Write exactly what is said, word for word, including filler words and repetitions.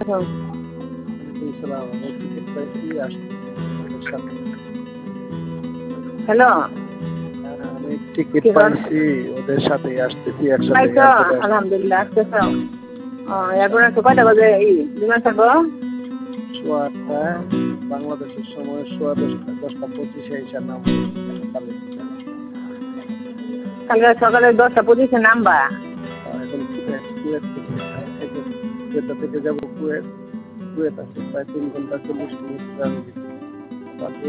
সালাম। আমি টিকিট পাইছি আসছি ওদের সাথে। হ্যালো, হ্যাঁ, আমি টিকিট কি বল? পাইছি ওদের সাথে আসতেছি একসাথে পাইছো? এয়ারপোর্টে আসছি। আলহামদুলিল্লাহ আসতেছো। ও এরপর তো কয়টা বাজে এই বিমান থাকবো? সোয়া আটটায় বাংলাদেশের সময় সোয়া দশটা দশটা পঁচিশে এসে নাম কালে। কালকে সকালে দশটা পঁচিশে নামবা। এখন কুয়েত কুয়েত থেকে থেকে জেদ্দা থেকে যাবো কুয়েত। কুয়েত আছে প্রায় তিন ঘন্টা চল্লিশ মিনিট ট্রানজিট।